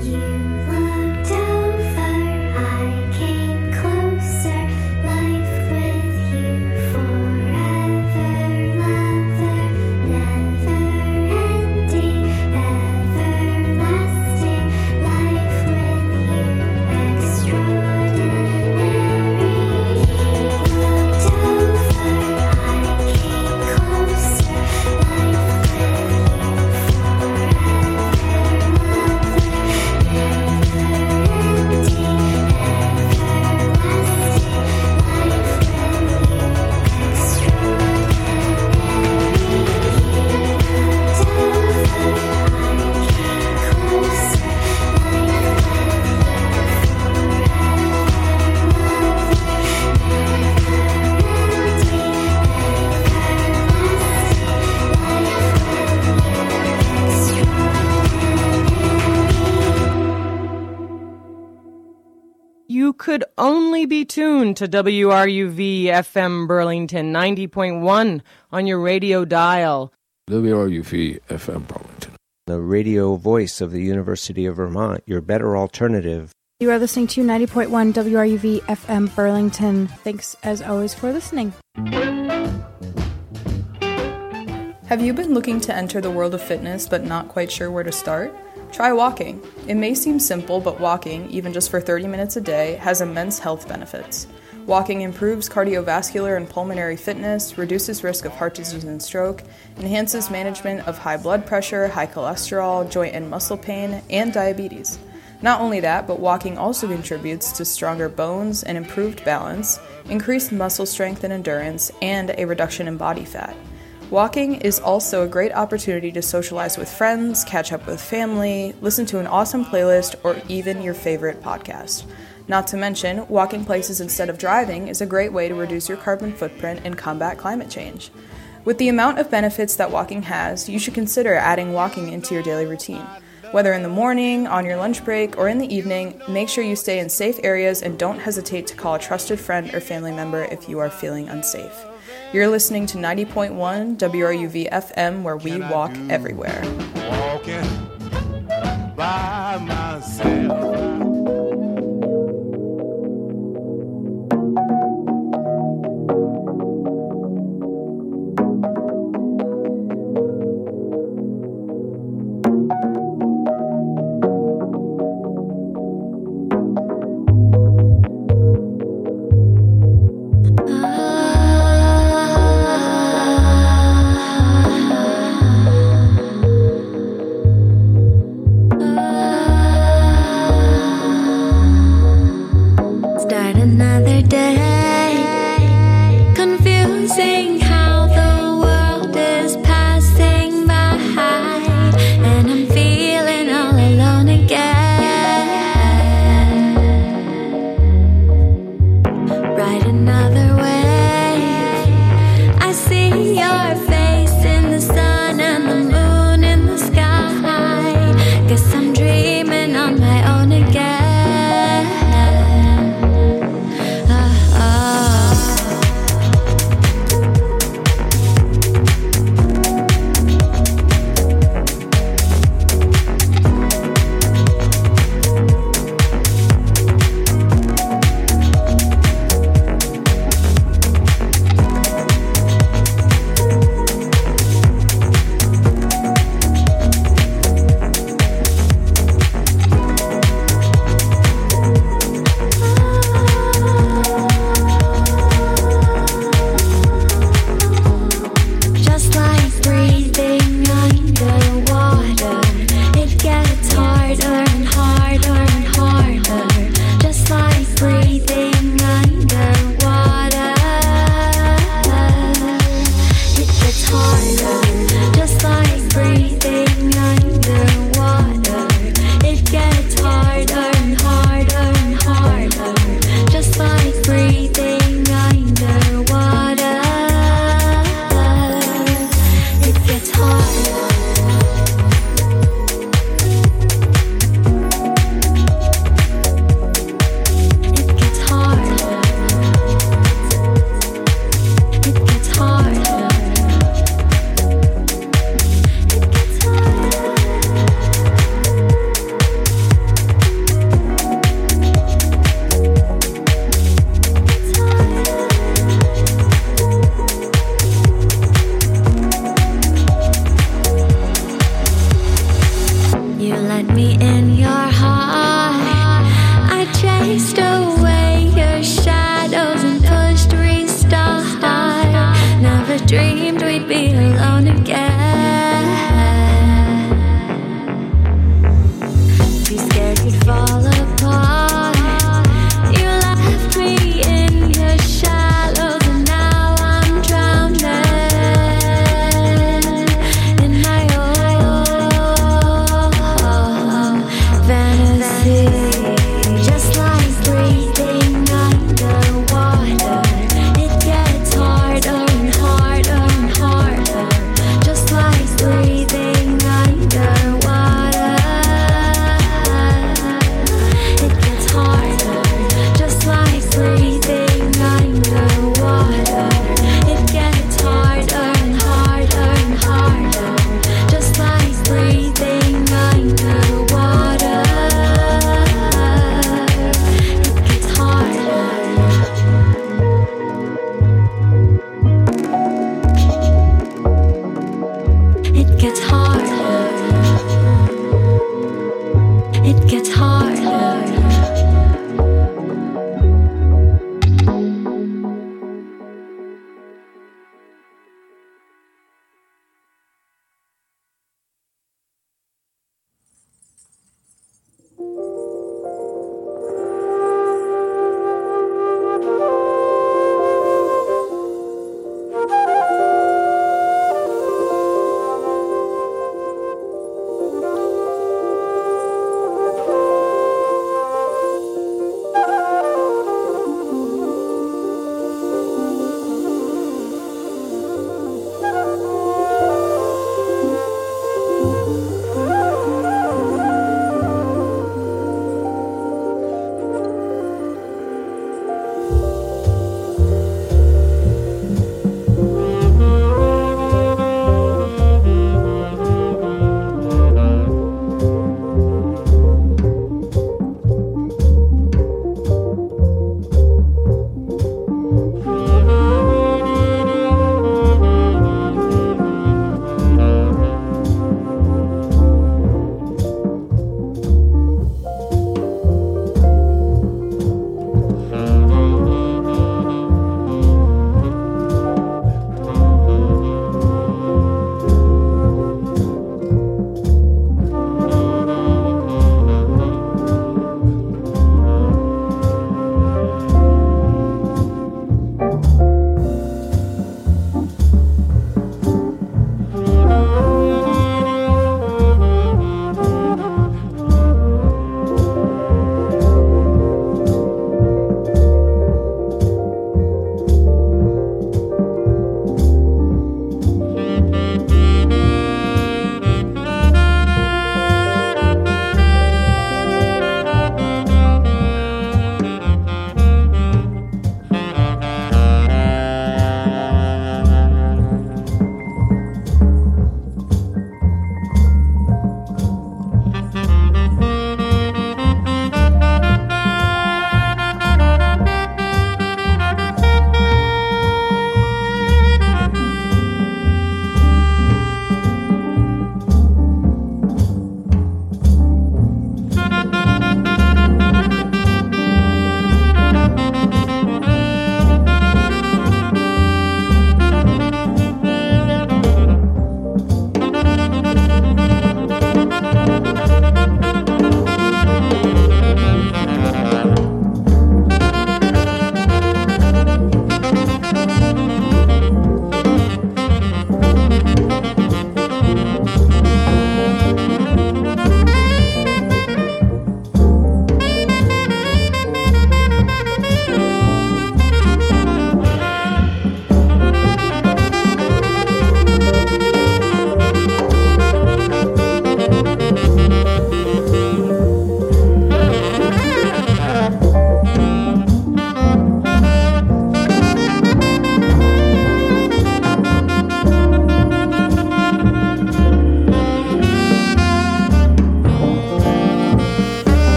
You could only be tuned to WRUV FM Burlington 90.1 on your radio dial. WRUV FM Burlington, the radio voice of the University of Vermont, your better alternative. You are listening to 90.1 WRUV FM Burlington. Thanks as always for listening. Have you been looking to enter the world of fitness but not quite sure where to start? Try walking. It may seem simple, but walking, even just for 30 minutes a day, has immense health benefits. Walking improves cardiovascular and pulmonary fitness, reduces risk of heart disease and stroke, enhances management of high blood pressure, high cholesterol, joint and muscle pain, and diabetes. Not only that, but walking also contributes to stronger bones and improved balance, increased muscle strength and endurance, and a reduction in body fat. Walking is also a great opportunity to socialize with friends, catch up with family, listen to an awesome playlist, or even your favorite podcast. Not to mention, walking places instead of driving is a great way to reduce your carbon footprint and combat climate change. With the amount of benefits that walking has, you should consider adding walking into your daily routine. Whether in the morning, on your lunch break, or in the evening, make sure you stay in safe areas and don't hesitate to call a trusted friend or family member if you are feeling unsafe. You're listening to 90.1 WRUV FM, where we walk everywhere. Walking by myself. me in your heart. I chased away your shadows and pushed restart. Never dreamed we'd be alone again. Too scared you'd fall apart. You left me in your shallows, and now I'm drowning in my own fantasy. Just like breathing underwater, it gets harder and harder and harder. Just like breathing underwater, it gets harder. Just like breathing underwater, it gets harder and harder and harder. Just like breathing underwater, it gets harder. It gets harder. It gets